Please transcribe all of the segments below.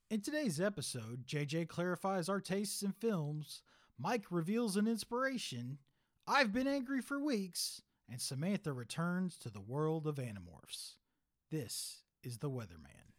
In today's episode, JJ clarifies our tastes in films, Mike reveals an inspiration, I've been angry for weeks, and Samantha returns to the world of Animorphs. This is The Weatherman.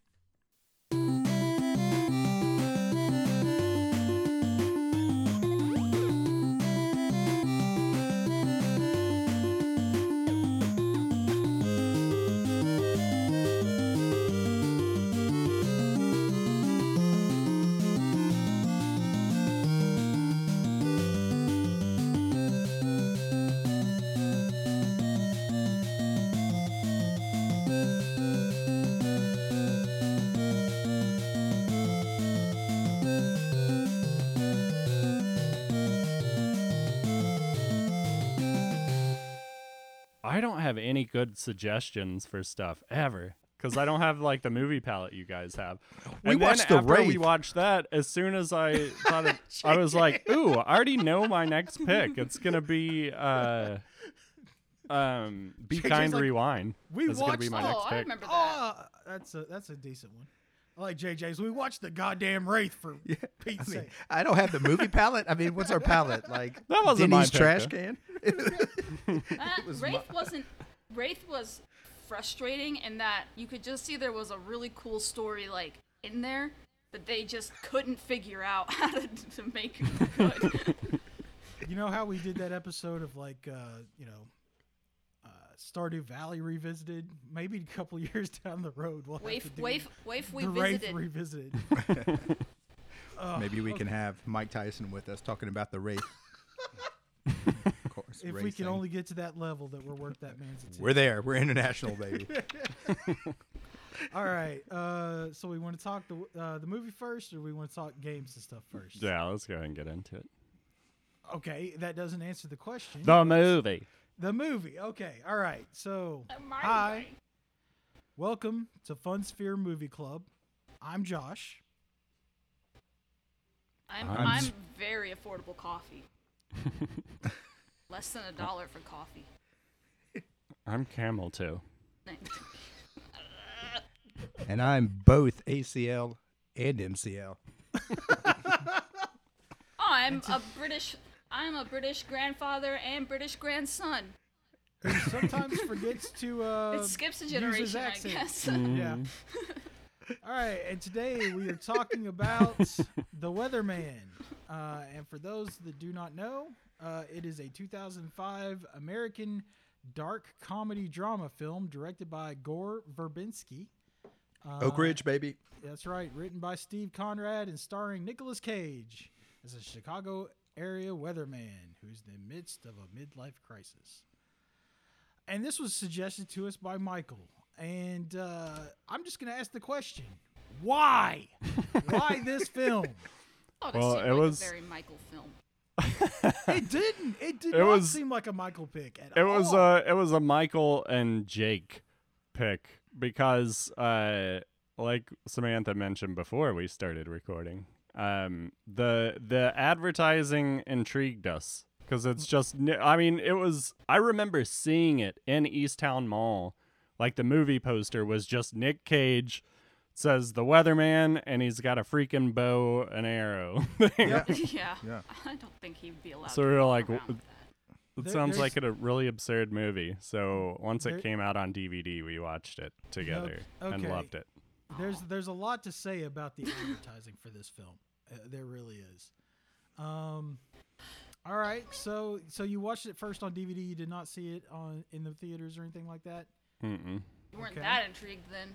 I don't have any good suggestions for stuff ever because I don't have like the movie palette you guys have. We And then watched The after we Wraith. watched that, as soon as I thought of, I was like, "Ooh, I already know my next pick. It's gonna be Be Kind, like, Rewind. we That's gonna be watched- my next I pick." remember that. Oh, that's a decent one. I like JJ's. We watched the goddamn Wraith for Pete's I mean, sake. I don't have the movie palette. I mean, what's our palette? Like That wasn't my Denny's pick, trash though. can? Wraith was frustrating in that you could just see there was a really cool story like in there, but they just couldn't figure out how to make it good. You know how we did that episode of like, Stardew Valley Revisited? Maybe a couple years down the road we'll have to do Waif we the Wraith visited. Revisited. Maybe we can have Mike Tyson with us talking about the Wraith. Of course, If we Wraith can thing. only get to that level that we're worth that man's attention. We're there. We're international, baby. All right. So we want to talk the movie first, or we want to talk games and stuff first? Yeah, let's go ahead and get into it. Okay, that doesn't answer the question. The movie. The movie. Okay. All right. So, My hi. way. Welcome to Fun Sphere Movie Club. I'm Josh. I'm very affordable coffee. Less than $1 for coffee. I'm Camel too. And I'm both ACL and MCL. I'm a British grandfather and British grandson. Who sometimes forgets to It skips a use his generation, I accent. guess. Yeah. All right, and today we are talking about The Weatherman. And for those that do not know, it is a 2005 American dark comedy drama film directed by Gore Verbinski. Oak Ridge, baby. That's right, written by Steve Conrad and starring Nicolas Cage as a Chicago area weatherman who's in the midst of a midlife crisis. And this was suggested to us by Michael. And I'm just going to ask the question, why? Why this film? Oh, this Well, seemed it like was- a very Michael film. It didn't. It did It not was- seem like a Michael pick at It all. was a Michael and Jake pick because like Samantha mentioned before we started recording, the advertising intrigued us because it's just I remember seeing it in Easttown Mall, like the movie poster was just Nick Cage says the Weatherman and he's got a freaking bow and arrow. Yeah. Yeah. Yeah. I don't think he'd be allowed So to we were walk like, around with that. It There- sounds there's- like a really absurd movie. So once There- it came out on DVD, we watched it together and okay. loved it. There's a lot to say about the advertising for this film. There really is. All right, so you watched it first on DVD. You did not see it in the theaters or anything like that. Mm-mm. You weren't Okay. that intrigued then.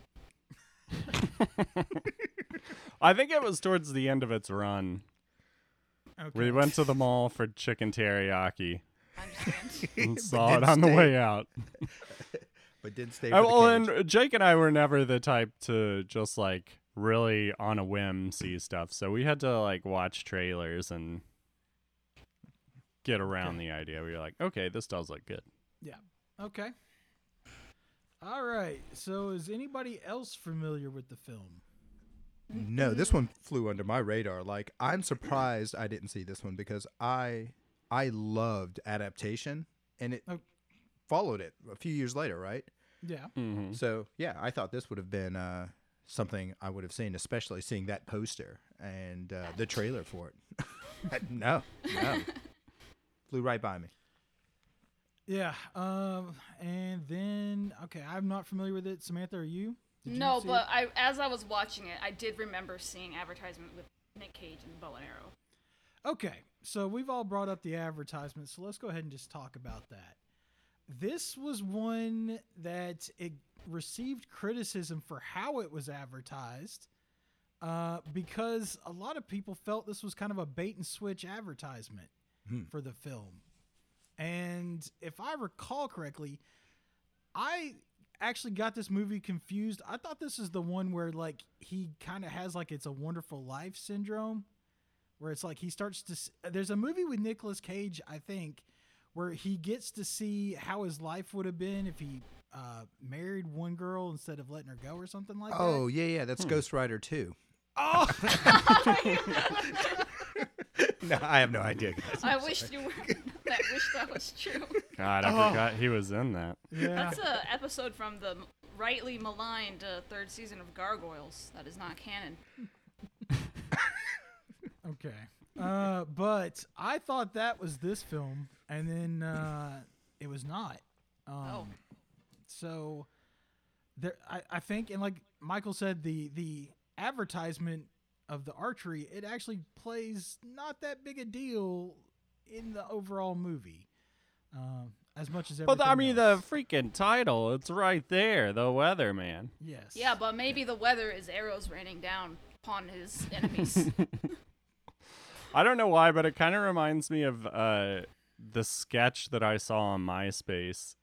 I think it was towards the end of its run. Okay. We went to the mall for chicken teriyaki I understand. and But saw it didn't on the stay. way out. But didn't stay for Well, the cage. and Jake and I were never the type to just like really on a whim see stuff. So we had to like watch trailers and get around the idea. We were like, okay, this does look good. Okay. All right. So is anybody else familiar with the film? No, this one flew under my radar. Like, I'm surprised I didn't see this one because I loved Adaptation, and it Oh. followed it a few years later, right? Yeah. Mm-hmm. So yeah, I thought this would have been something I would have seen, especially seeing that poster and the trailer for it. No. Flew right by me. Yeah. And then okay, I'm not familiar with it. Samantha, are you? Did you No, see but it? as I was watching it, I did remember seeing advertisement with Nick Cage and bow and arrow. Okay, so we've all brought up the advertisement, so let's go ahead and just talk about that. This was one that it received criticism for how it was advertised, because a lot of people felt this was kind of a bait and switch advertisement for the film. And if I recall correctly, I actually got this movie confused. I thought this is the one where like he kind of has like It's a Wonderful Life syndrome, where it's like he starts to there's a movie with Nicolas Cage, I think, where he gets to see how his life would have been if he married one girl instead of letting her go or something like that. Oh, yeah, that's Ghost Rider 2. Oh, No, I have no idea, guys. I wish you were. I wish that was true. God, I forgot he was in that. yeah. That's an episode from the rightly maligned third season of Gargoyles. That is not canon. Okay. But I thought that was this film, and then it was not. Oh. So there, I think, and like Michael said, the advertisement of the archery, it actually plays not that big a deal in the overall movie, as much as everything But I mean, else. the freaking title, it's right there, The Weatherman. Yes. Yeah, but maybe the weather is arrows raining down upon his enemies. I don't know why, but it kind of reminds me of the sketch that I saw on MySpace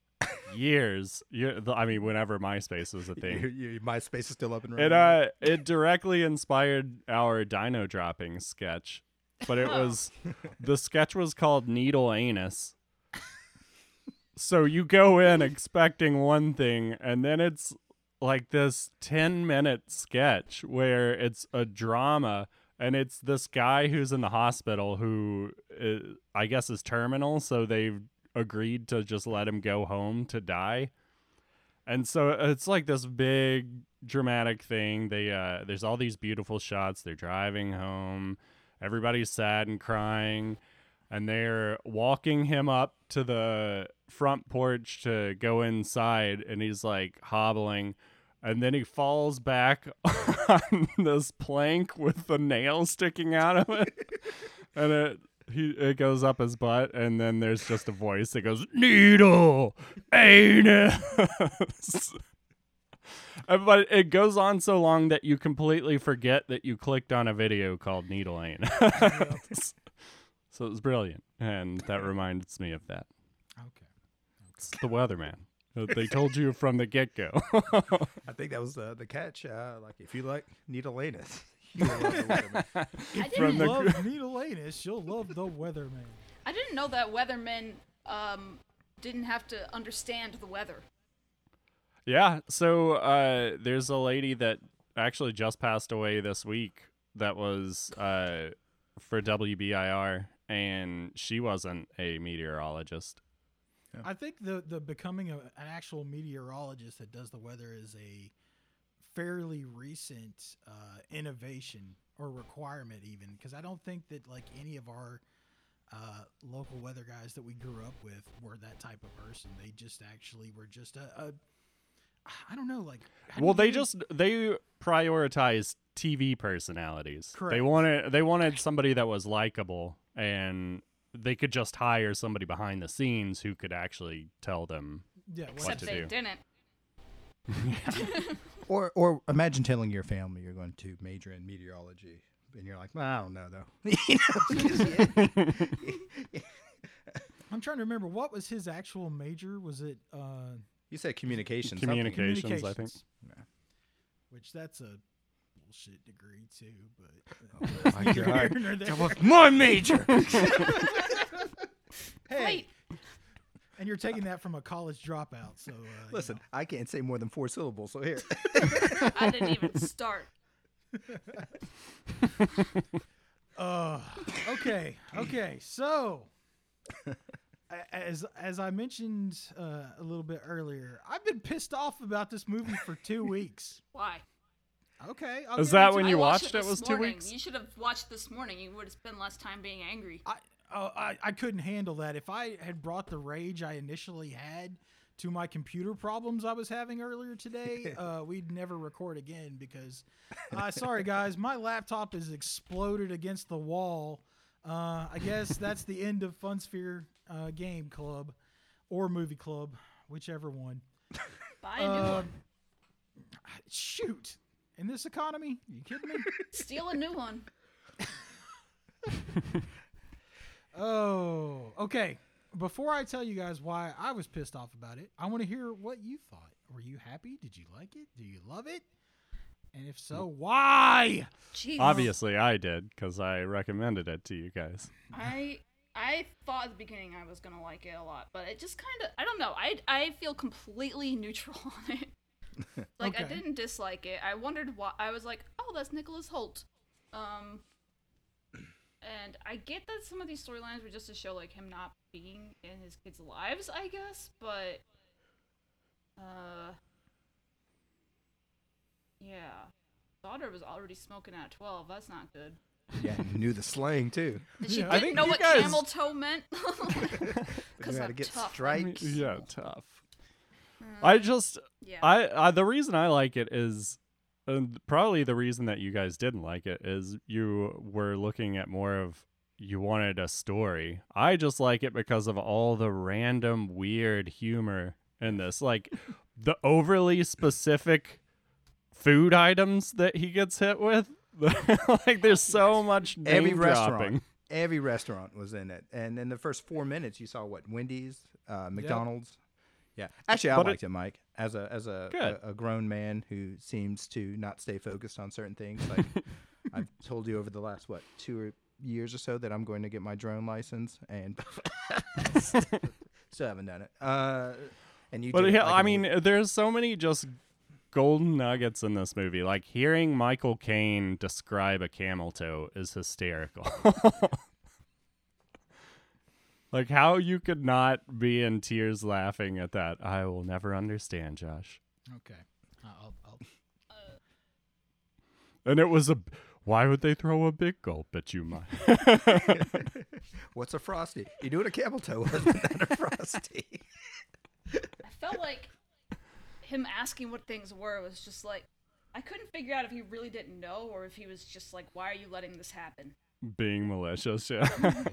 whenever MySpace was a thing. MySpace is still up and running. It directly inspired our dino dropping sketch, but the sketch was called Needle Anus. So you go in expecting one thing, and then it's like this 10-minute sketch where it's a drama, and it's this guy who's in the hospital who I guess is terminal, so they've agreed to just let him go home to die. And so it's like this big dramatic thing. There's all these beautiful shots. They're driving home. Everybody's sad and crying. And they're walking him up to the front porch to go inside. And he's like hobbling. And then he falls back on this plank with the nail sticking out of it. And it goes up his butt, and then there's just a voice that goes, "Needle anus." But it goes on so long that you completely forget that you clicked on a video called Needle Anus. So it was brilliant, and that reminds me of that. Okay. It's The Weatherman. They told you from the get-go. I think that was the catch. Like, if you like Needle Anus, you'll love the Weatherman. I If didn't, you love Needle Anus, you'll love The Weatherman. I didn't know that weathermen didn't have to understand the weather. Yeah, so there's a lady that actually just passed away this week that was for WBIR, and she wasn't a meteorologist. I think the becoming an actual meteorologist that does the weather is a fairly recent innovation or requirement, even, because I don't think that like any of our local weather guys that we grew up with were that type of person. They just actually were just I don't know, like. Well, they prioritized TV personalities. Correct. They wanted somebody that was likable, and they could just hire somebody behind the scenes who could actually tell them. Yeah, well, Except to they do. didn't. Or imagine telling your family you're going to major in meteorology, and you're like, well, I don't know though. I'm trying to remember, what was his actual major? Was it You said communications. Communications, I think. Yeah. which that's a bullshit degree too, but Oh my neither here God. nor there. That was my major. Hey, Wait, and you're taking that from a college dropout, so Listen, I can't say more than 4 syllables, so here. I didn't even start. Okay. So, as I mentioned a little bit earlier, I've been pissed off about this movie for 2 weeks. Why? Okay. I'll Is give that to when I you watched watched it it this was 2 morning. weeks? You should have watched this morning. You would have spent less time being angry. I couldn't handle that. If I had brought the rage I initially had to my computer problems I was having earlier today, we'd never record again because, sorry guys, my laptop is exploded against the wall. I guess that's the end of Funsphere Game Club or Movie Club, whichever one. Buy a new one. Shoot. In this economy? Are you kidding me? Steal a new one. Oh, okay. Before I tell you guys why I was pissed off about it, I want to hear what you thought. Were you happy? Did you like it? Do you love it? And if so, why? Jeez. Obviously, I did because I recommended it to you guys. I thought at the beginning I was gonna like it a lot, but it just kind of, I don't know. I feel completely neutral on it. Like, I Okay. didn't dislike it. I wondered why. I was like, oh, that's Nicholas Hoult. And I get that some of these storylines were just to show, like, him not being in his kids' lives, I guess, but, yeah. Daughter was already smoking at 12. That's not good. Yeah, knew the slang too. And she Yeah. I didn't think know you what guys- camel toe meant. Because Knew how I'm to get tough. strikes. Yeah, tough. I just, Yeah. I the reason I like it is, and probably the reason that you guys didn't like it is you were looking at more of you wanted a story. I just like it because of all the random weird humor in this, like the overly specific food items that he gets hit with. Like there's so much name Every dropping. restaurant, every restaurant was in it, and in the first 4 minutes, you saw what Wendy's, McDonald's. Yeah, actually, I But liked it, Mike, as a Good. a grown man who seems to not stay focused on certain things. Like I've told you over the last 2 years or so that I'm going to get my drone license, and still haven't done it. And you, But did it yeah, like I a mean, week- there's so many just golden nuggets in this movie. Like hearing Michael Caine describe a camel toe is hysterical. Like how you could not be in tears laughing at that, I will never understand, Josh. Okay. I'll And it was why would they throw a big gulp at you, Mike? what's a frosty? You doing a camel toe? Wasn't that a frosty? I felt like him asking what things were was just like, I couldn't figure out if he really didn't know or if he was just like, why are you letting this happen? Being malicious, yeah.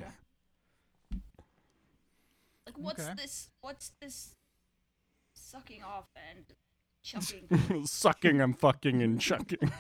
Like, what's Okay. What's this sucking off and chucking? Sucking and fucking and chucking.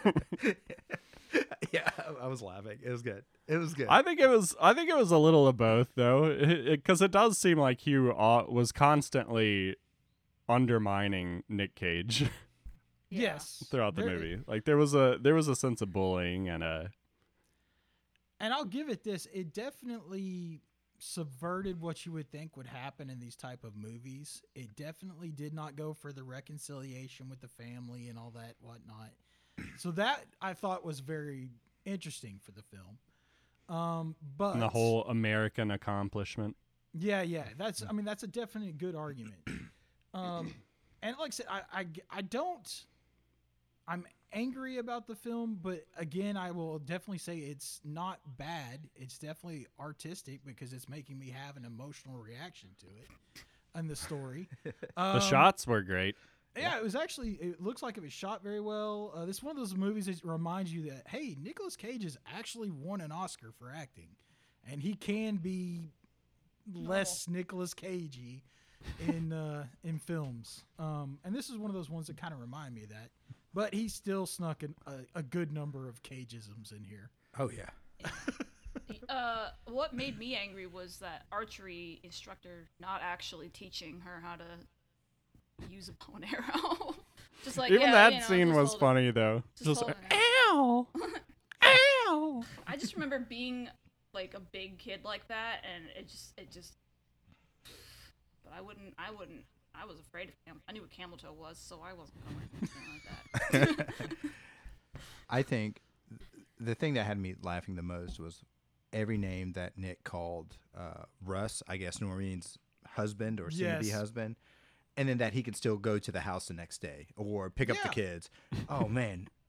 Yeah, I was laughing. It was good. It was good. I think it was a little of both though, because it does seem like Hugh was constantly undermining Nick Cage Yeah. Yes. throughout the There- movie. Like there was a sense of bullying and And I'll give it this. It definitely subverted what you would think would happen in these type of movies. It definitely did not go for the reconciliation with the family and all that whatnot. So that I thought was very interesting for the film. But the whole American accomplishment. yeah, that's a definitely good argument. And like I said, I don't. I'm angry about the film, but again, I will definitely say it's not bad. It's definitely artistic because it's making me have an emotional reaction to it and the story. The shots were great. Yeah, it was actually. It looks like it was shot very well. This is one of those movies that reminds you that hey, Nicolas Cage has actually won an Oscar for acting, and he can be less Nicolas Cagey in films. And this is one of those ones that kind of remind me of that. But he still snuck a good number of Cageisms in here. Oh yeah. What made me angry was that archery instructor not actually teaching her how to use a bow and arrow. Just like Even yeah, that you know, scene just was hold it. funny though. Just Just hold it. ow, ow. I just remember being like a big kid like that, and it just. But I wouldn't. I was afraid of camel. I knew what camel toe was, so I wasn't going anything like that. I think the thing that had me laughing the most was every name that Nick called Russ, I guess Noreen's husband or soon-to-be Yes. husband, and then that he could still go to the house the next day or pick up the Yeah. kids. Oh man,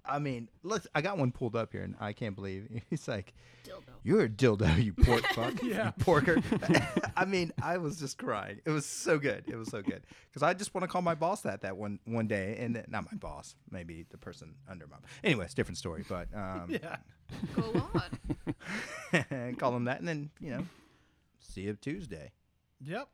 I mean, look, I got one pulled up here, and I can't believe he's like, Dildo. "You're a dildo, you pork fuck, Yeah. you porker." I mean, I was just crying. It was so good. It was so good because I just want to call my boss that one day, and not my boss, maybe the person under my. Anyways, different story, but Yeah. Go on. call him that, and then see you Tuesday. Yep.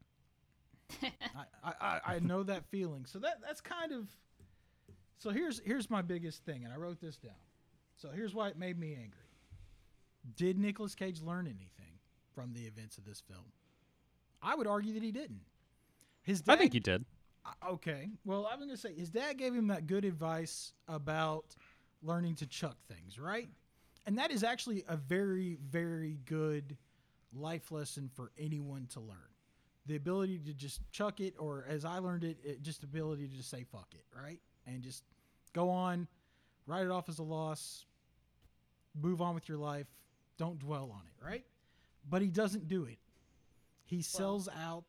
I know that feeling. So that's kind of. So here's my biggest thing, and I wrote this down. So here's why it made me angry. Did Nicolas Cage learn anything from the events of this film? I would argue that he didn't. His dad, I think he did. Okay. Well, I'm going to say his dad gave him that good advice about learning to chuck things, right? And that is actually a very, very good life lesson for anyone to learn. The ability to just chuck it, or as I learned it just the ability to just say fuck it, right? And just go on, write it off as a loss, move on with your life, don't dwell on it, right? But he doesn't do it. He sells out,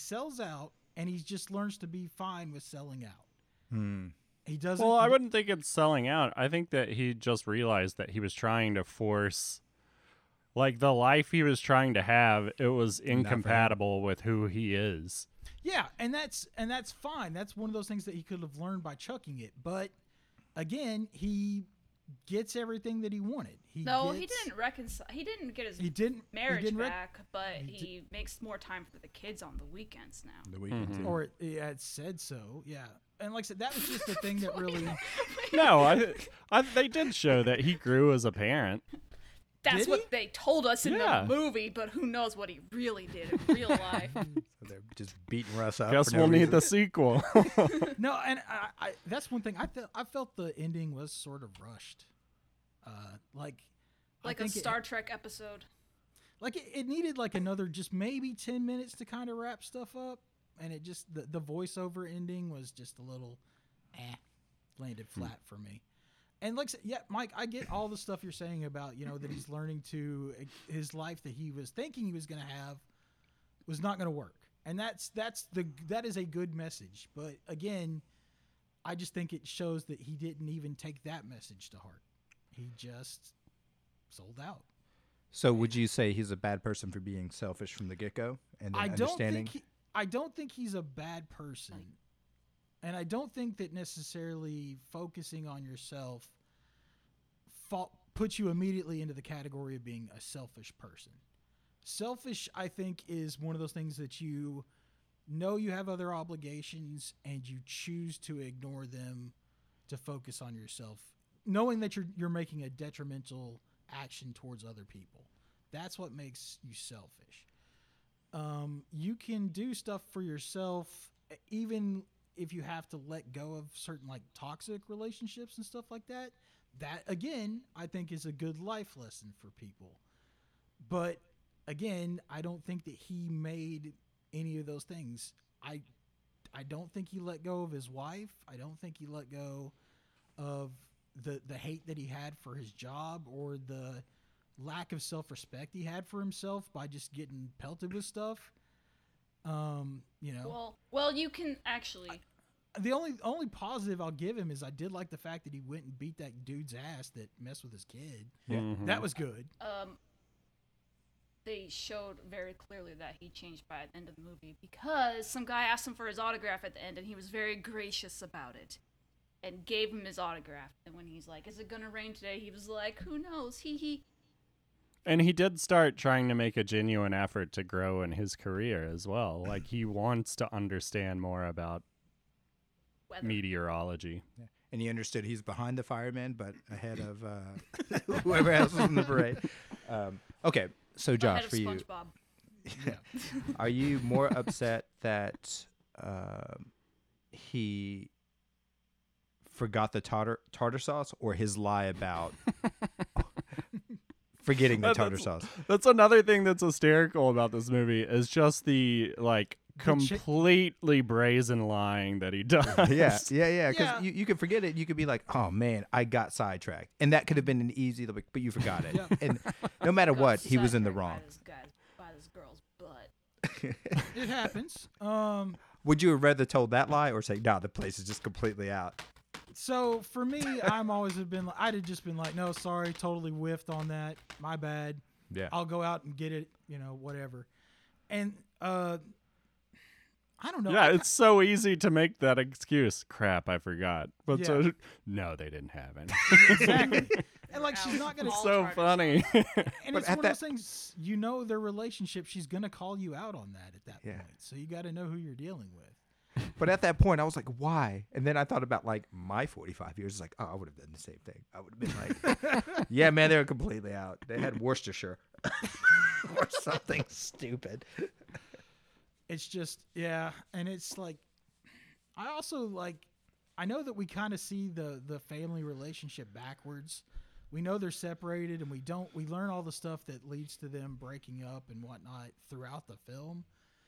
and he just learns to be fine with selling out. He doesn't. Well, I wouldn't think it's selling out. I think that he just realized that he was trying to force, like, the life he was trying to have, it was incompatible with who he is. Yeah, and that's fine. That's one of those things that he could have learned by chucking it. But again, he gets everything that he wanted. He didn't reconcile. He didn't get his marriage back, but he makes more time for the kids on the weekends now. The weekend, or it said so. Yeah, and like I said, that was just the thing that really. No, they did show that he grew as a parent. That's Did what he? they told us in Yeah. the movie, but who knows what he really did in real life. So they're just beating Russ up. Guess for no we'll need reason. the sequel. No, and I that's one thing I felt the ending was sort of rushed. I Like a think Star Trek episode. it needed like another just maybe 10 minutes to kind of wrap stuff up, and it just the voiceover ending was just a little landed flat for me. And like I said, yeah, Mike, I get all the stuff you're saying about, that he's learning to his life that he was thinking he was going to have was not going to work. And that is a good message. But again, I just think it shows that he didn't even take that message to heart. He just sold out. So would you say he's a bad person for being selfish from the get-go and then understanding? I don't think he's a bad person. And I don't think that necessarily focusing on yourself puts you immediately into the category of being a selfish person. Selfish, I think, is one of those things that you know you have other obligations and you choose to ignore them to focus on yourself, knowing that you're making a detrimental action towards other people. That's what makes you selfish. You can do stuff for yourself even if you have to let go of certain like toxic relationships and stuff like that. That again, I think is a good life lesson for people. But again, I don't think that he made any of those things. I don't think he let go of his wife. I don't think he let go of the hate that he had for his job or the lack of self-respect he had for himself by just getting pelted with stuff. Well, you can actually. The only positive I'll give him is I did like the fact that he went and beat that dude's ass that messed with his kid. Yeah. That was good. They showed very clearly that he changed by the end of the movie because some guy asked him for his autograph at the end, and he was very gracious about it and gave him his autograph. And when he's like, "Is it gonna rain today?" he was like, "Who knows? He." And he did start trying to make a genuine effort to grow in his career as well. Like, he wants to understand more about Weather. meteorology. Yeah. And he understood he's behind the firemen, but ahead of whoever else was in the parade. Okay, so Josh, Ahead of for you, SpongeBob. are you more upset that he forgot the tartar sauce, or his lie about forgetting the tartar sauce? That's another thing that's hysterical about this movie is just the completely brazen lying that he does. Yeah. Yeah. Because you could forget it. You could be like, "Oh man, I got sidetracked," and that could have been an easy, but you forgot it. Yeah. And no matter Got what, he was in the sidetracked wrong. By this girl's butt. It happens. Would you have rather told that lie or say, "No, the place is just completely out"? So for me, I'm always have been. I'd have just been like, no, sorry, totally whiffed on that. My bad. Yeah. I'll go out and get it. Whatever. And I don't know. Yeah, it's so easy to make that excuse. Crap, I forgot. But Yeah. no, they didn't have any. exactly. And like, she's not gonna. All so charges. funny. And But it's at one of those things. Their relationship. She's gonna call you out on that at that Yeah. point. So you got to know who you're dealing with. But at that point, I was like, why? And then I thought about like my 45 years. It's like, oh, I would have done the same thing. I would have been like, yeah, man, they were completely out. They had Worcestershire or something stupid. It's just, yeah. And it's like, I also like, I know that we kind of see the family relationship backwards. We know they're separated, and we learn all the stuff that leads to them breaking up and whatnot throughout the film.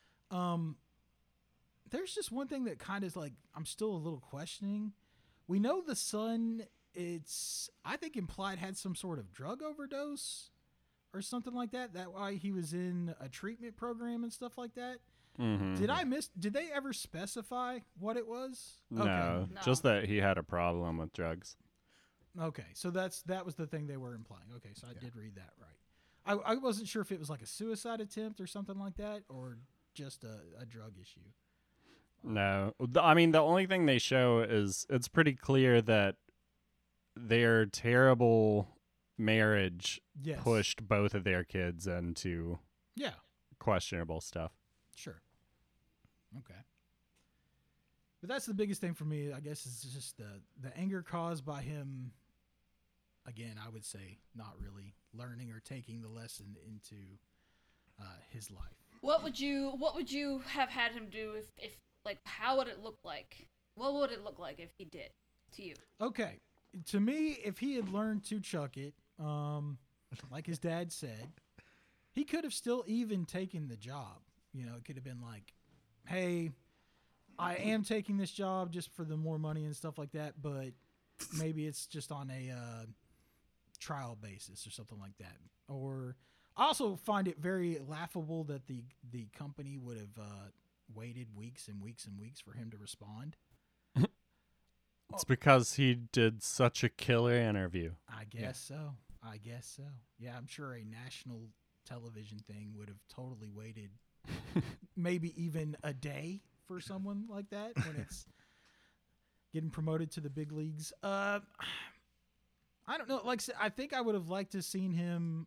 There's just one thing that kind of like I'm still a little questioning. We know the son, I think implied had some sort of drug overdose or something like that. That why he was in a treatment program and stuff like that. Mhm. Did they ever specify what it was? No, No. just that he had a problem with drugs. Okay, so that was the thing they were implying. Okay, so I did read that right. I wasn't sure if it was like a suicide attempt or something like that, or just a drug issue. No, I mean the only thing they show is it's pretty clear that their terrible marriage Yes. pushed both of their kids into Yeah. questionable stuff. Sure. Okay. But that's the biggest thing for me, I guess, is just the anger caused by him. Again, I would say not really learning or taking the lesson into his life. What would you have had him do if like how would it look like? What would it look like if he did to you? Okay. To me, if he had learned to chuck it, like his dad said, he could have still even taken the job. It could have been like, hey, I am taking this job just for the more money and stuff like that, but maybe it's just on a trial basis or something like that. Or I also find it very laughable that the company would have waited weeks and weeks and weeks for him to respond. It's because he did such a killer interview. I guess so. Yeah, I'm sure a national television thing would have totally waited maybe even a day for someone like that when it's getting promoted to the big leagues. I don't know. Like, I think I would have liked to seen him,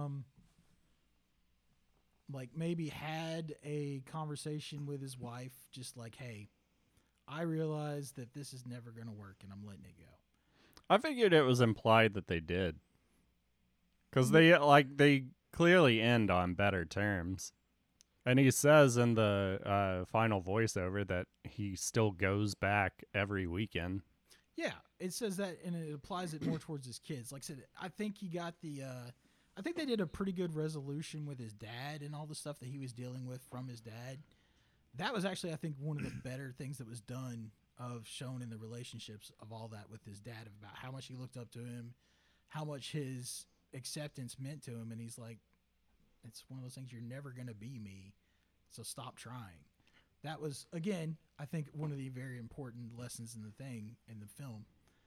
like maybe had a conversation with his wife, just like, hey, I realize that this is never going to work and I'm letting it go. I figured it was implied that they did. Because they clearly end on better terms. And he says in the final voiceover that he still goes back every weekend. Yeah, it says that, and it applies it more towards his kids. Like I said, I think he got I think they did a pretty good resolution with his dad and all the stuff that he was dealing with from his dad. That was actually, I think, one of the better things that was done shown in the relationships of all that with his dad, about how much he looked up to him, how much his acceptance meant to him, and he's like, it's one of those things, you're never going to be me, so stop trying. That was, again, I think one of the very important lessons in the film.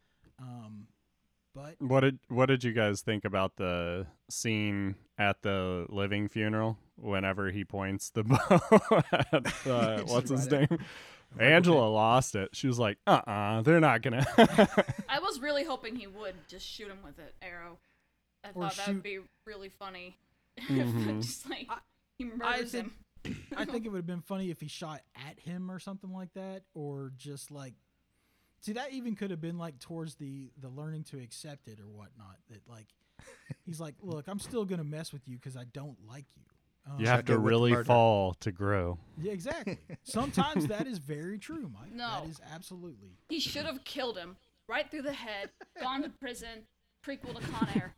But What did you guys think about the scene at the living funeral whenever he points the bow at what's his name? Angela lost it. She was like, they're not gonna. I was really hoping he would just shoot him with an arrow. I Or thought that would be really funny. Just like he murders him. I think it would have been funny if he shot at him or something like that, or just like, see, that even could have been like towards the learning to accept it or whatnot. That like, he's like, look, I'm still gonna mess with you because I don't like you. You have to With really murder. fall to grow. Yeah, exactly. Sometimes that is very true, Mike. No. That is absolutely. He should have killed him right through the head, gone to prison, prequel to Con Air.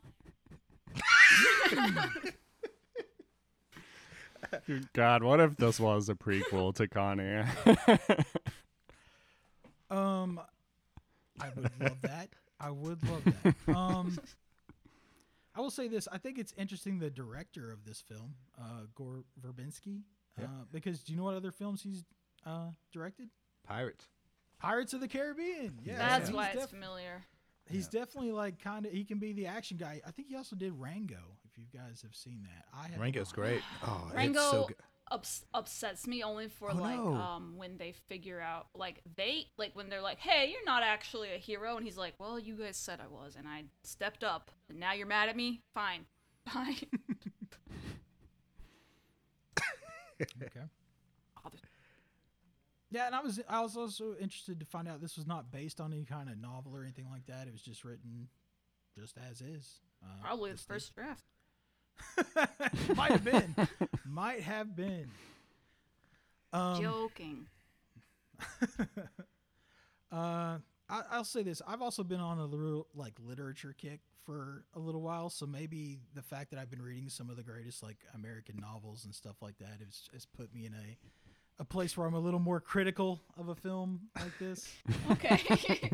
God, what if this was a prequel to Con Air? I would love that. I would love that. I will say this. I think it's interesting, the director of this film, Gore Verbinski, because do you know what other films he's directed? Pirates. Pirates of the Caribbean. Yeah, That's he's why it's def- familiar. He's definitely like kind of. He can be the action guy. I think he also did Rango. If you guys have seen that, I have. Rango's not. great. Oh, Rango it's so good. upsets me only for Oh, no. when they figure out when they're like, hey, you're not actually a hero, and he's like, well, you guys said I was, and I stepped up, and now you're mad at me. Fine. Okay. Yeah, and I was also interested to find out this was not based on any kind of novel or anything like that. It was just written just as is. Probably the this first draft. Might have been. Might have been. Joking. I'll say this. I've also been on a little literature kick for a little while, so maybe the fact that I've been reading some of the greatest American novels and stuff like that has put me in a place where I'm a little more critical of a film like this. Okay.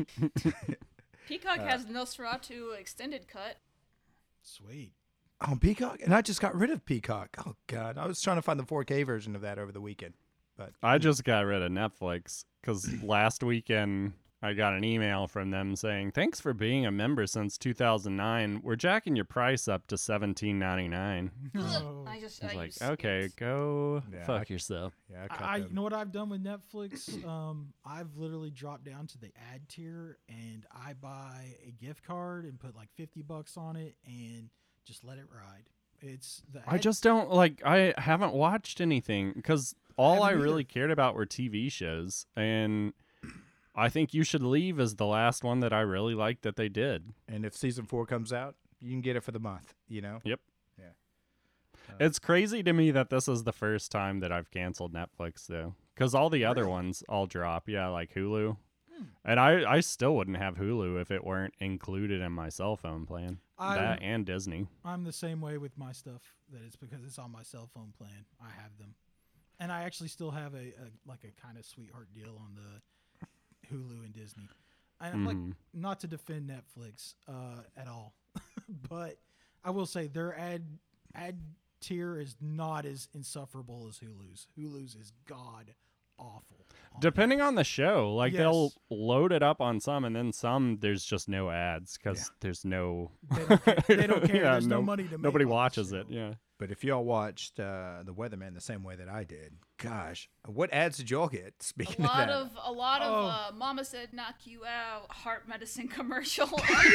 Peacock has Nosferatu extended cut. Sweet. Oh, Peacock, and I just got rid of Peacock. Oh God, I was trying to find the 4K version of that over the weekend, but I just got rid of Netflix because last weekend I got an email from them saying, "Thanks for being a member since 2009. We're jacking your price up to $17.99." No. I I was like, use "Okay, Skins. go Yeah, fuck yourself." yeah, I cut You them. know what I've done with Netflix? I've literally dropped down to the ad tier and I buy a gift card and put $50 on it and just let it ride. It's the I just don't I haven't watched anything because all I haven't really either. cared about were TV shows, and I think You Should Leave is the last one that I really liked that they did. And if season 4 comes out, you can get it for the month. You know. Yep. Yeah. It's crazy to me that this is the first time that I've canceled Netflix though, because all the other ones all drop. Yeah, like Hulu, and I still wouldn't have Hulu if it weren't included in my cell phone plan. That and Disney. I'm the same way with my stuff. That it's because it's on my cell phone plan. I have them, and I actually still have a kind of sweetheart deal on the Hulu and Disney. And I'm not to defend Netflix at all, but I will say their ad tier is not as insufferable as Hulu's. Hulu's is god awful. Depending on the show, they'll Yes. load it up on some, and then some there's just no ads because there's no. They don't care. They don't care. Yeah, There's no money to make. Nobody on the watches it. show. Yeah. But if y'all watched The Weatherman the same way that I did, gosh, what ads did y'all get? Speaking A lot of that, of a lot of Mama Said Knock You Out heart medicine commercial.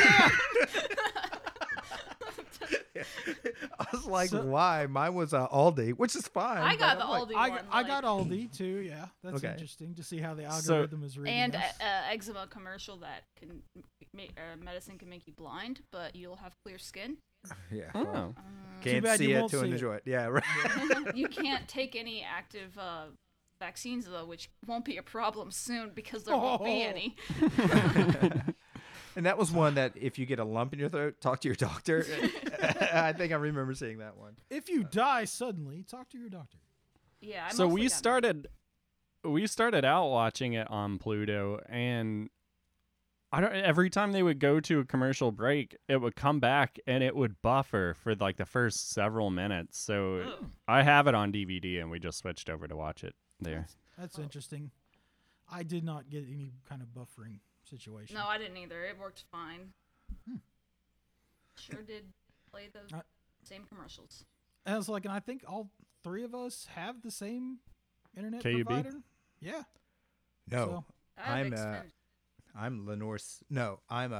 I was like, So- why? Mine was Aldi, which is fine. I got but the I'm like, Aldi one. I got Aldi too. Yeah, that's Okay. interesting to see how the So- algorithm is reading and us. eczema commercial that can medicine can make you blind, but you'll have clear skin. Yeah. Oh. well, Too can't bad see you it won't to see it. enjoy it. Yeah, right. You can't take any active vaccines though, which won't be a problem soon because there won't be Oh. any. And that was one that if you get a lump in your throat, talk to your doctor. I think I remember seeing that one. If you die suddenly, talk to your doctor. Yeah. I So mostly we got started out watching it on Pluto, and every time they would go to a commercial break, it would come back and it would buffer for the first several minutes. So Ugh. I have it on DVD, and we just switched over to watch it there. That's interesting. I did not get any kind of buffering situation. No, I didn't either. It worked fine. Sure did play the same commercials. And I was and I think all three of us have the same internet KUB? provider. Yeah. No, So- I have I'm Xfinity. I'm Lenore's. No, I'm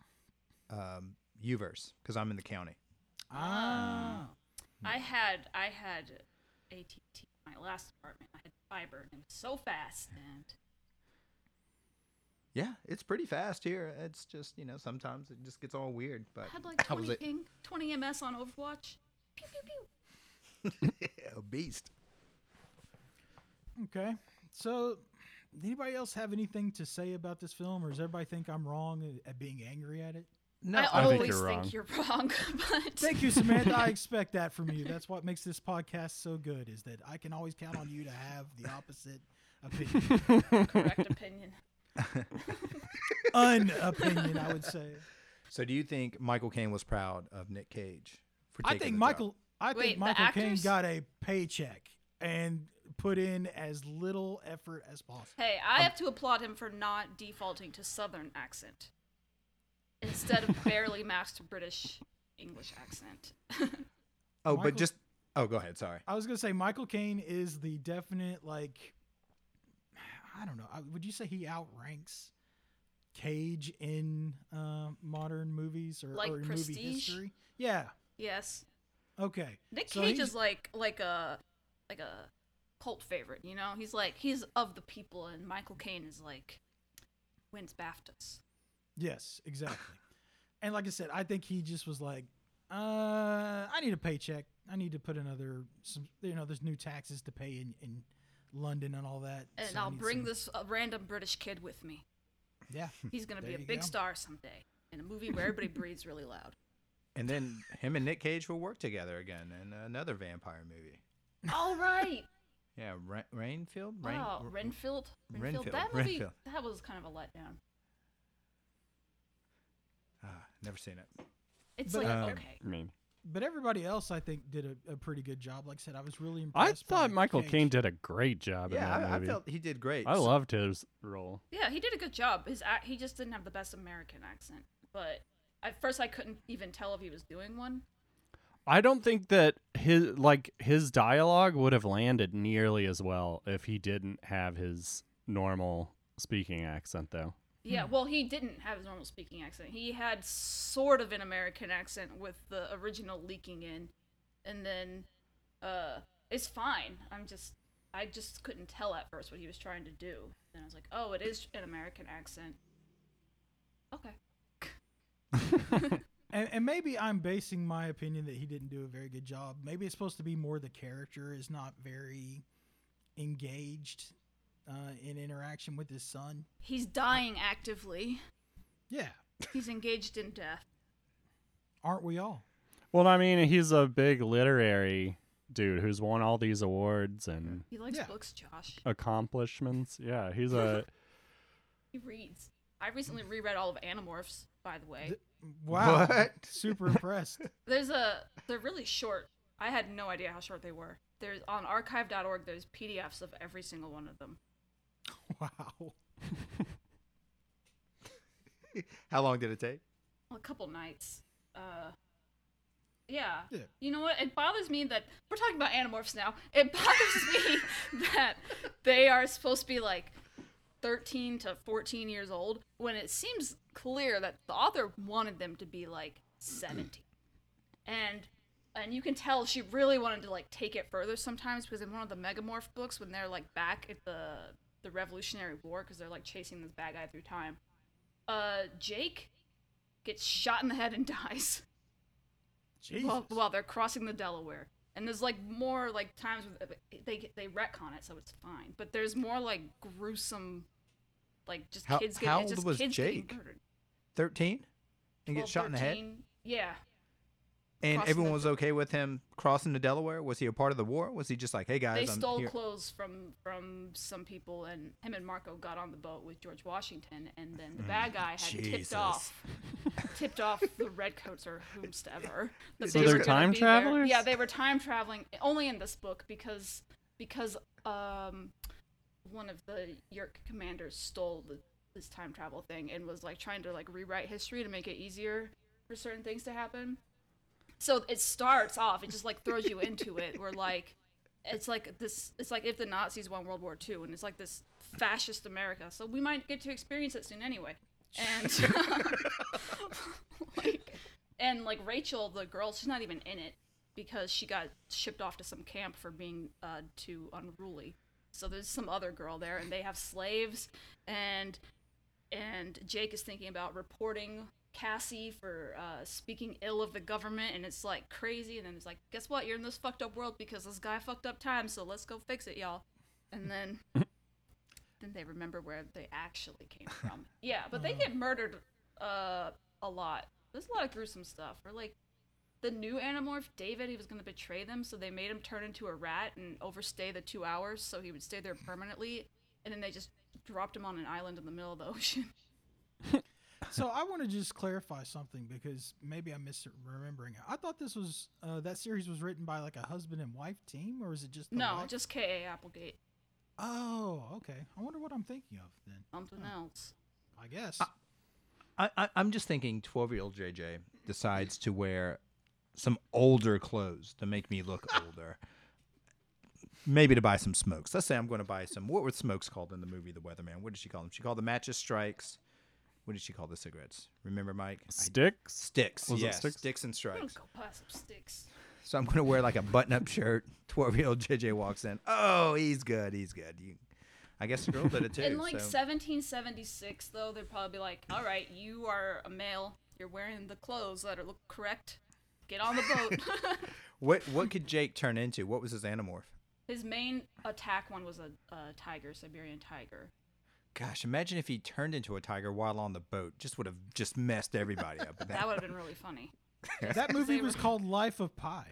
Uverse because I'm in the county. Ah. I had AT&T in my last apartment. I had fiber and it was so fast. And Yeah, it's pretty fast here. It's just sometimes it just gets all weird. But I had like how was 20 it? ping, 20 ms on Overwatch. Pew pew pew. A beast. Okay. So, anybody else have anything to say about this film, or does everybody think I'm wrong at being angry at it? No, I think always you're think wrong. you're wrong, but Thank you, Samantha. I expect that from you. That's what makes this podcast so good, is that I can always count on you to have the opposite opinion. correct opinion. Unopinion, I would say. So do you think Michael Caine was proud of Nick Cage for I taking think the Michael. job? I think Wait, the Michael Caine actors? got a paycheck and put in as little effort as possible. Hey, I have to applaud him for not defaulting to Southern accent instead of barely mastered British English accent. Oh, Michael- but just go ahead. Sorry. I was gonna say Michael Caine is the definite like, I don't know. Would you say he outranks Cage in modern movies or Like in movie Prestige? history? Yeah. Yes, Okay. Nick So Cage he's- is like a cult favorite. You know, he's of the people, and Michael Caine is like wins BAFTAs. Yes, exactly. And like I said, I think he just was like, I need a paycheck. I need to put there's new taxes to pay in London and all that. And so I I'll need bring some- this random British kid with me. Yeah. He's gonna be There a you big go. star someday in a movie where everybody breathes really loud. And then him and Nick Cage will work together again in another vampire movie. All right. Yeah, Rainfield. Wow, Renfield. Renfield, That movie, Renfield. that was kind of a letdown. Never seen it. It's But, like um, okay. I mean, But everybody else, I think, did a pretty good job. Like I said, I was really I impressed. by thought Michael Cage. Caine did a great job in Yeah, that I movie. felt he did great. I loved his role. Yeah, he did a good job. He just didn't have the best American accent. But at first, I couldn't even tell if he was doing one. I don't think that his dialogue would have landed nearly as well if he didn't have his normal speaking accent, though. Yeah, well, he didn't have his normal speaking accent. He had sort of an American accent with the original leaking in, and then it's fine. I just couldn't tell at first what he was trying to do. And I was like, oh, it is an American accent. Okay. And maybe I'm basing my opinion that he didn't do a very good job. Maybe it's supposed to be more the character is not very engaged in interaction with his son. He's dying actively. Yeah, He's engaged in death. aren't we all? Well, I mean, he's a big literary dude who's won all these awards and He likes Yeah. books, Josh. accomplishments. Yeah, he's a. He reads. I recently reread all of Animorphs, by the way. Wow, What? super impressed. They're really short. I had no idea how short they were. There's on archive.org. There's PDFs of every single one of them. Wow. How long did it take? A couple nights. Yeah. Yeah. You know what? It bothers me that we're talking about Animorphs now. It bothers me that they are supposed to be like 13 to 14 years old when it seems clear that the author wanted them to be like 17. And you can tell she really wanted to like take it further sometimes, because in one of the Megamorph books, when they're like back at the Revolutionary War, because they're like chasing this bad guy through time, Jake gets shot in the head and dies Jesus. while they're crossing the Delaware. And there's like more like times where they retcon it, so it's fine. But there's more like gruesome, like just How- kids how getting old was kids Jake? getting murdered. 13? And get 12, shot in the head? 13. Yeah. And Crossing everyone the- was okay with him crossing to Delaware? Was he a part of the war? Was he just like, hey guys, They I'm stole here? clothes from some people, and him and Marco got on the boat with George Washington, and then the bad guy had Jesus. tipped off the redcoats or whomstever. that So they they're were gonna time be there. travelers? Yeah, they were time traveling only in this book because one of the Yerk commanders stole this time travel thing and was like trying to like rewrite history to make it easier for certain things to happen. So it starts off, it just like throws you into it. Where like it's like if the Nazis won World War II, and it's like this fascist America. So we might get to experience it soon anyway. And like Rachel, the girl, she's not even in it because she got shipped off to some camp for being too unruly. So there's some other girl there, and they have slaves, and Jake is thinking about reporting Cassie for speaking ill of the government, and it's like crazy. And then it's like, guess what? You're in this fucked up world because this guy fucked up time, so let's go fix it, y'all. And then they remember where they actually came from. Yeah, but they get murdered a lot. There's a lot of gruesome stuff. Or like the new Animorph, David, he was going to betray them, so they made him turn into a rat and overstay the 2 hours so he would stay there permanently. And then they just dropped him on an island in the middle of the ocean. So I want to just clarify something because maybe I'm misremembering it. I thought this was that series was written by like a husband and wife team, or is it just the No, wife? just K.A. Applegate. Oh, okay. I wonder what I'm thinking of then. Something else. I guess. I'm just thinking 12-year-old JJ decides to wear some older clothes to make me look older. Maybe to buy some smokes. Let's say I'm going to buy some. What were smokes called in the movie The Weatherman? What did she call them? She called the matches strikes. What did she call the cigarettes? Remember, Mike? Sticks? Sticks. Was it Yes, sticks? sticks and I'm gonna strikes. go buy some sticks. So I'm going to wear like a button-up shirt. 12-year-old JJ walks in. Oh, he's good. He's good. I guess the girl did it too. In like so. 1776, though, they'd probably be like, "All right, you are a male. You're wearing the clothes that look correct. Get on the boat." What could Jake turn into? What was his anamorph? His main attack one was a tiger, Siberian tiger. Gosh, imagine if he turned into a tiger while on the boat. Just would have just messed everybody up. But That would have been really funny. that movie they was were- called Life of Pi.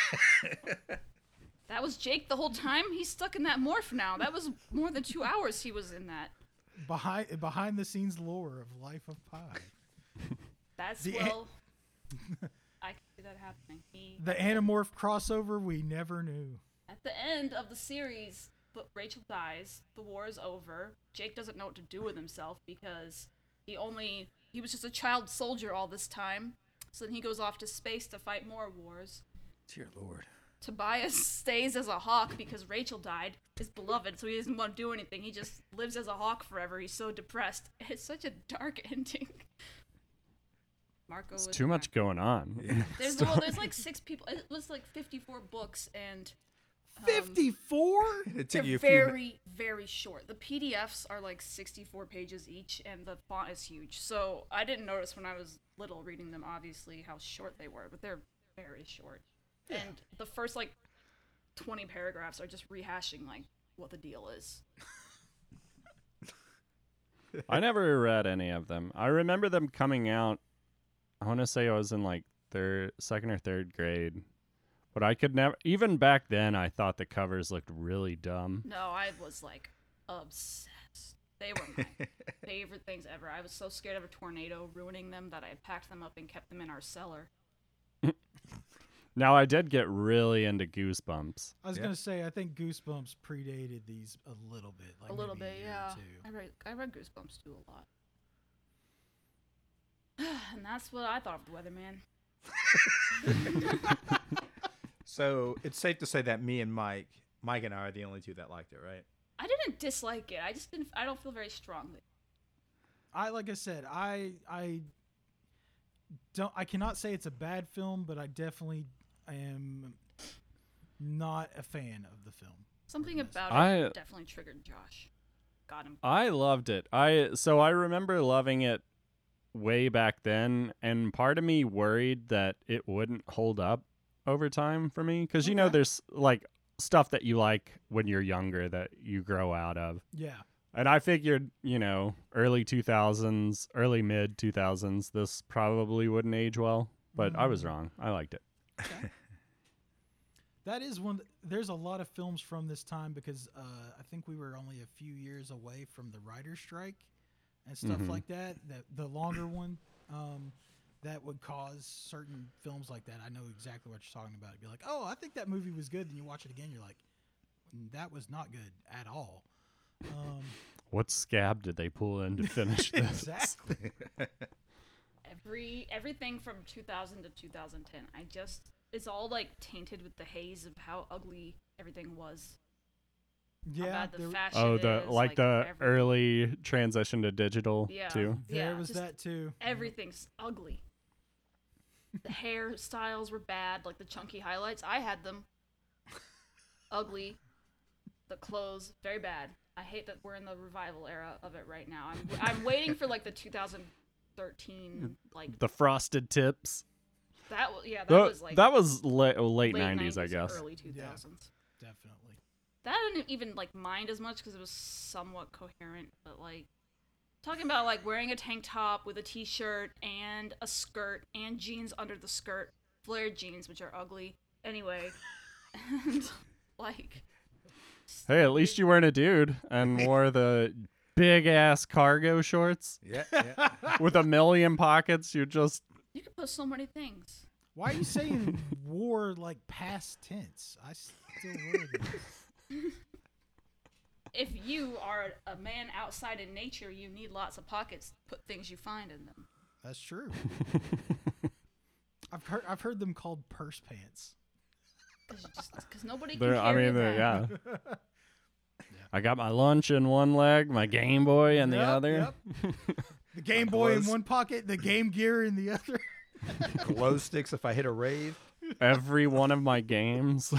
That was Jake the whole time. He's stuck in that morph now. That was more than 2 hours he was in that. Behind the scenes lore of Life of Pi. That's The I can see that happening. The Animorph crossover we never knew. At the end of the series, but Rachel dies. The war is over. Jake doesn't know what to do with himself because he was just a child soldier all this time. So then he goes off to space to fight more wars. dear Lord. Tobias stays as a hawk because Rachel died, his beloved, so he doesn't want to do anything. He just lives as a hawk forever. He's so depressed. It's such a dark ending. Marco It's is too in much there. going on. There's like 6 people. It was like 54 books, and 54? It they're took you a few very, very short. The PDFs are like 64 pages each, and the font is huge. So I didn't notice when I was little reading them, obviously, how short they were, but they're very short. And the first like 20 paragraphs are just rehashing like what the deal is. I never read any of them. I remember them coming out. I want to say I was in like second or third grade, but I could never. Even back then, I thought the covers looked really dumb. No, I was like obsessed. They were my favorite things ever. I was so scared of a tornado ruining them that I packed them up and kept them in our cellar. Now I did get really into Goosebumps. I was Yeah. gonna say I think Goosebumps predated these a little bit, like A little maybe bit, a year yeah. or two. I read Goosebumps too a lot. And that's what I thought of the Weatherman. So it's safe to say that me and Mike and I are the only two that liked it, right? I didn't dislike it. I don't feel very strongly. Like I said, I cannot say it's a bad film, but I definitely am not a fan of the film. Something about I- it definitely triggered Josh. Got him. I loved it. I remember loving it way back then, and part of me worried that it wouldn't hold up over time for me because Okay. there's like stuff that you like when you're younger that you grow out of. Yeah. And I figured, early 2000s, early mid 2000s, this probably wouldn't age well, but I was wrong. I liked it. That is one. There's a lot of films from this time because I think we were only a few years away from the writer's strike and stuff Mhm. like that. That the longer one that would cause certain films like that. I know exactly what you're talking about. You'd be like, oh, I think that movie was good. Then you watch it again, you're like, that was not good at all. What scab did they pull in to finish this? Exactly. Everything from 2000 to 2010. It's all like tainted with the haze of how ugly everything was. How Yeah. bad the There, fashion Oh, is. the everything. early transition to digital Yeah. too. there Yeah, was just that too. Everything's ugly. The hairstyles were bad, like the chunky highlights. I had them. Ugly. The clothes, very bad. I hate that we're in the revival era of it right now. I'm waiting for like the 2013 like The frosted tips. that was that Tho- was like that was late late 90s, I 90s or guess. early 2000s. Definitely. That I didn't even like mind as much because it was somewhat coherent, but like talking about like wearing a tank top with a t-shirt and a skirt and jeans under the skirt, flared jeans which are ugly anyway, and like Hey, at least you weren't a dude and wore the big ass cargo shorts Yeah. with a million pockets. You just You could put so many things. Why are you saying wore like past tense? I still wear this. If you are a man outside in nature, you need lots of pockets to put things you find in them. That's true. I've heard them called purse pants. Because nobody can they're. I carry mean, that. yeah. I got my lunch in one leg, my Game Boy in the Yep, other. yep. The Game Boy in clothes. one pocket, the Game Gear in the other. Glow sticks if I hit a rave. Every one of my games.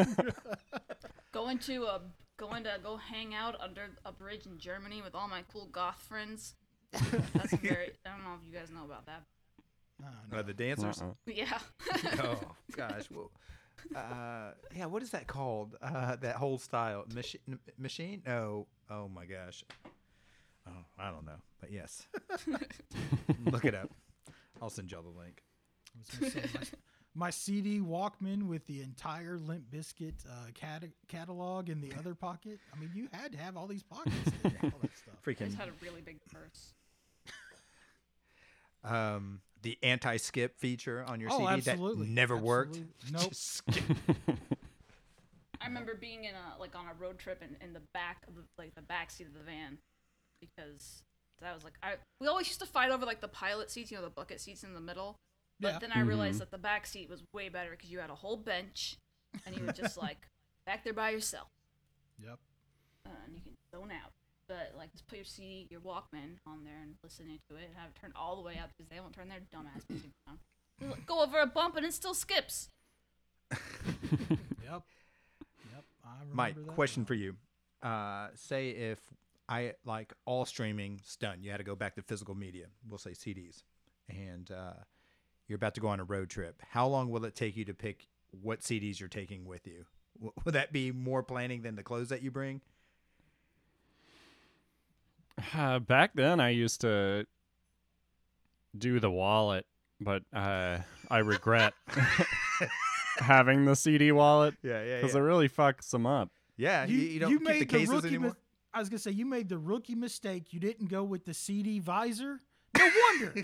Going to go hang out under a bridge in Germany with all my cool goth friends. That's very. I don't know if you guys know about that. The dancers. Yeah. Oh gosh. Well, yeah. What is that called? That whole style. Machine? No. Oh my gosh. Oh, I don't know. But yes. Look it up. I'll send y'all the link. I was gonna say, my CD Walkman with the entire Limp Bizkit catalog in the other pocket. I mean, you had to have all these pockets and all that stuff. I Freaking. just had a really big purse. The anti-skip feature on your Oh, CD absolutely. that never worked. Absolutely. Nope. Just skip. I remember being in on a road trip in the back of the back seat of the van, because that was we always used to fight over the pilot seats, the bucket seats in the middle. But Yeah. then I realized that the back seat was way better because you had a whole bench, and you were just back there by yourself, Yep. and you can zone out. But just put your CD, your Walkman on there and listen to it, and have it turned all the way up because they won't turn their dumbass music down. You'll go over a bump and it still skips. Yep. I remember Mike, that question well. for you. Say if all streaming's done, you had to go back to physical media. We'll say CDs, and you're about to go on a road trip. How long will it take you to pick what CDs you're taking with you? Would that be more planning than the clothes that you bring? Back then, I used to do the wallet, but I regret having the CD wallet Yeah, because it really fucks them up. Yeah, you don't keep the cases anymore. I was gonna say you made the rookie mistake. You didn't go with the CD visor. No wonder.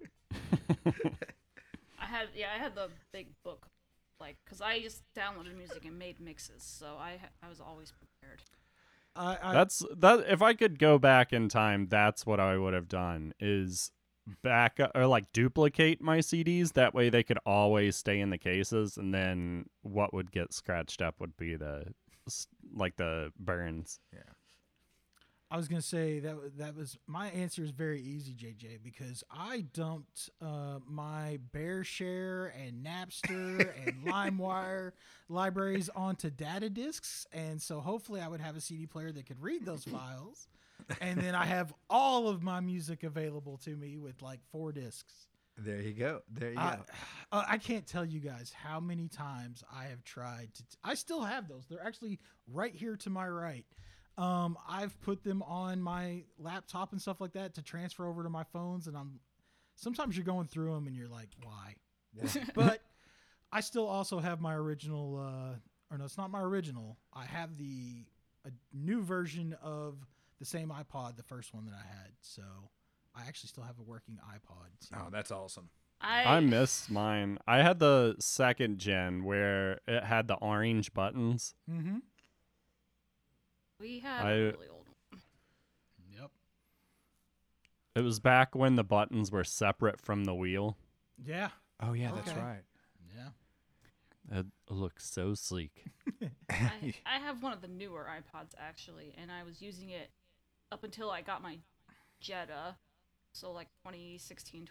I had the big book, because I just downloaded music and made mixes, so I was always prepared. That's that. If I could go back in time, that's what I would have done. Is back or duplicate my CDs. That way, they could always stay in the cases, and then what would get scratched up would be the burns. Yeah. I was gonna say that was my answer is very easy, JJ, because I dumped my BearShare and Napster and LimeWire libraries onto data disks, and so hopefully I would have a CD player that could read those files, and then I have all of my music available to me with 4 discs. There you go. There you go. I can't tell you guys how many times I have tried to. I still have those. They're actually right here to my right. I've put them on my laptop and stuff like that to transfer over to my phones, and sometimes you're going through them and you're like, why? Yeah. But I still also have my original, or no, it's not my original. I have a new version of the same iPod, the first one that I had. So I actually still have a working iPod. So. Oh, that's awesome. I miss mine. I had the second gen where it had the orange buttons. Mm-hmm. We had a really old one. Yep. It was back when the buttons were separate from the wheel. Yeah. Oh yeah, that's Okay. right. Yeah. It looks so sleek. I have one of the newer iPods actually, and I was using it up until I got my Jetta, so 2016,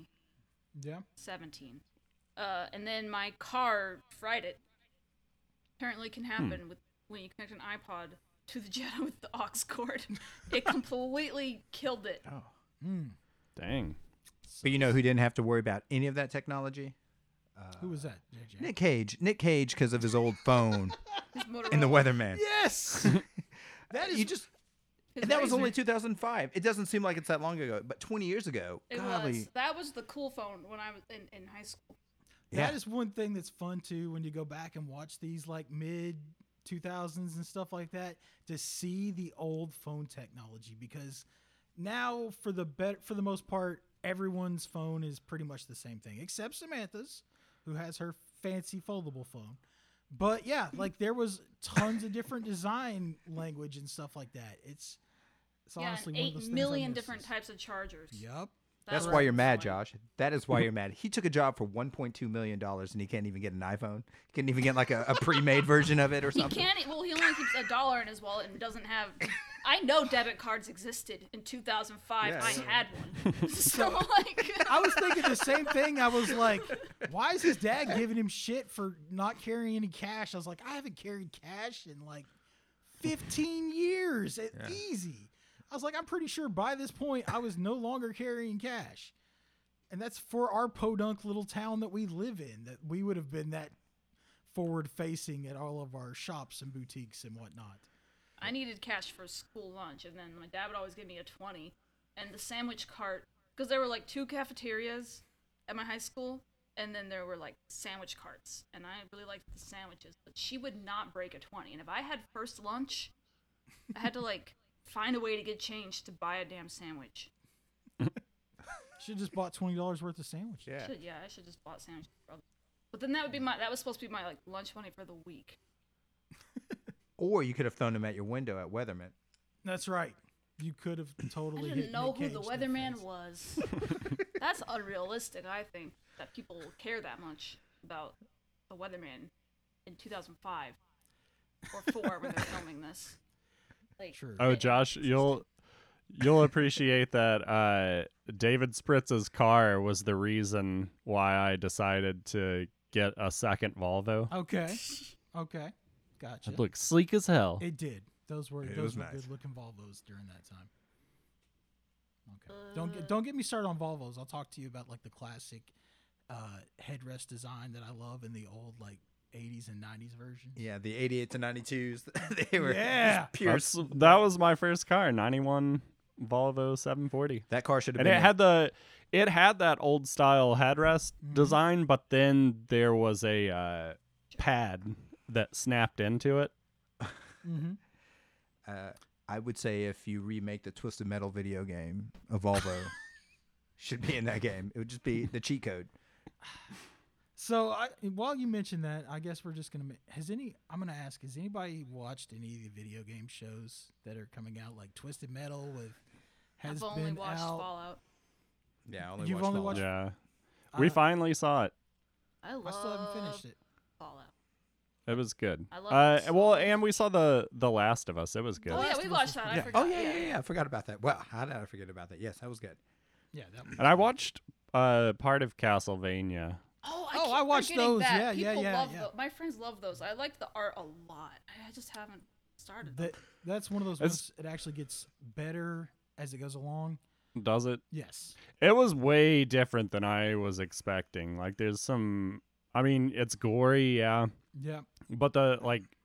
2017. Yeah. And then my car fried it. Apparently can happen with when you connect an iPod to the Jetta with the aux cord. It completely killed it. Oh. Dang. But you know who didn't have to worry about any of that technology? Who was that, JJ? Nick Cage. Nick Cage, because of his old phone His and the Motorola. Weatherman. Yes. That is You just. His And that was Razor. only 2005. It doesn't seem like it's that long ago, but 20 years ago. It golly. was. That was the cool phone when I was in high school. That is one thing that's fun too when you go back and watch these mid 2000s and stuff like that to see the old phone technology, because now for the most part, everyone's phone is pretty much the same thing, except Samantha's, who has her fancy foldable phone. But yeah, like there was tons of different design language and stuff like that. It's Yeah, honestly and one of those 8 things I million miss different is- types of chargers. Yep. That's was why you're mad, disappointing. Josh. That is why you're mad. He took a job for $1.2 million and he can't even get an iPhone. He can't even get like a pre-made version of it or He something. can't. Well, he only keeps $1 in his wallet and doesn't have. I know debit cards existed in 2005. Yeah, I yeah. had one. So like, I was thinking the same thing. I was like, why is his dad giving him shit for not carrying any cash? I was like, I haven't carried cash in like 15 years. Easy. I was like, I'm pretty sure by this point I was no longer carrying cash. And that's for our podunk little town that we live in, that we would have been that forward facing at all of our shops and boutiques and whatnot. I needed cash for school lunch, and then my dad would always give me a 20. And the sandwich cart, because there were like 2 cafeterias at my high school, and then there were like sandwich carts, and I really liked the sandwiches. But she would not break a 20, and if I had first lunch, I had to like find a way to get change to buy a damn sandwich. Should have just bought $20 worth of sandwiches. Yeah. I should just bought sandwiches. But then that was supposed to be my like lunch money for the week. Or you could have thrown him at your window at Weatherman. That's right. You could have totally I hit didn't know Nick who the Cage in weatherman face. was. That's unrealistic, I think, that people care that much about the weatherman in 2005 or 4 when they're filming this. Like, Sure. Oh, Josh, you'll appreciate that David Spritz's car was the reason why I decided to get a second Volvo. Okay. Okay. Gotcha. It looked sleek as hell. It did. Those were It was good nice. looking Volvos during that time. Okay. Don't get me started on Volvos. I'll talk to you about like the classic headrest design that I love in the old like 80s and 90s version. Yeah, the 88 to 92s. They were Yeah. just pure. That was my first car, 91 Volvo 740. That car should have And been. it had that old style headrest Mhm. design, but then there was a pad that snapped into it. Mm-hmm. I would say if you remake the Twisted Metal video game, a Volvo should be in that game. It would just be the cheat code. So while you mention that, I guess we're just gonna. I'm gonna ask: has anybody watched any of the video game shows that are coming out, like Twisted Metal has I've only been watched out? Fallout. Yeah, You've only watched- Yeah. We Uh, finally saw it. I I still haven't finished it. Fallout. It was good. I love it. Well, and we saw the Last of Us. It was good. Oh yeah, Last we of Us watched was that. good. I forgot. Oh yeah. I forgot about that. Well, how did I forget about that? Yes, that was good. Yeah. That And I watched part of Castlevania. Oh, Oh, keep I watched forgetting those. That. Yeah, People yeah. love my friends love those. I like the art a lot. I just haven't started. them. That's one of those It's- ones. It actually gets better as it goes along. Does it? Yes. It was way different than I was expecting. Like, there's some. I mean, it's gory, yeah, Yeah. but the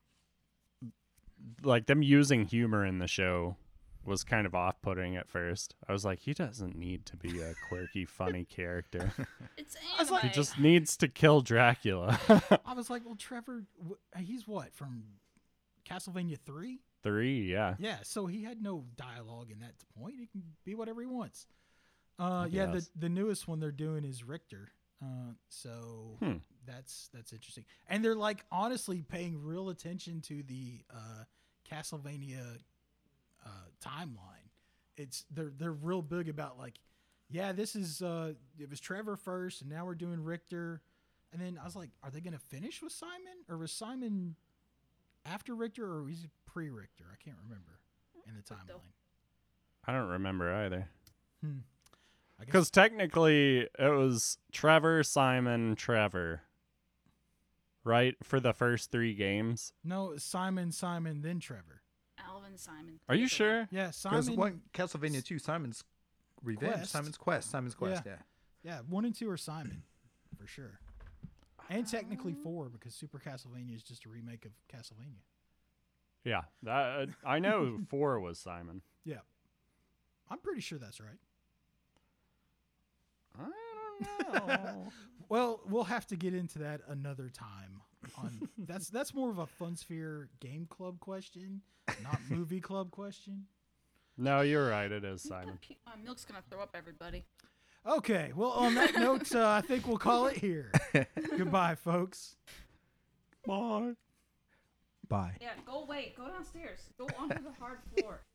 like them using humor in the show was kind of off-putting at first. I was like, he doesn't need to be a quirky, funny character. It's was like- He anime. just needs to kill Dracula. I was like, well, Trevor, he's what from Castlevania 3? 3, yeah. Yeah. So he had no dialogue in that point. He can be whatever he wants. Yeah. guess. The newest one they're doing is Richter. So Hmm. that's interesting. And they're like honestly paying real attention to the Castlevania timeline. They're real big about like, yeah, this is it was Trevor first, and now we're doing Richter. And then I was like, are they gonna finish with Simon, or was Simon after Richter, or was he pre-Richter? I can't remember in the timeline. I don't remember either. I guess Because technically, it was Trevor, Simon, Trevor, right? For the first 3 games. no, Simon, then Trevor. Alvin Simon. Are you Thiessen. sure? Yeah, Because Simon. one Castlevania 2, Simon's Revenge, Quest. Simon's Quest. Yeah. Yeah, 1 and 2 are Simon, for sure. And technically 4, because Super Castlevania is just a remake of Castlevania. Yeah. I know 4 was Simon. Yeah. I'm pretty sure that's right. I don't know. Well, we'll have to get into that another time. On that's more of a Fun Sphere game club question, not movie club question. No, you're right. It is Simon. My milk's gonna throw up everybody. Okay, well, on that note, I think we'll call it here. Goodbye, folks. Bye. Bye. Yeah, go away. Go downstairs. Go onto the hard floor.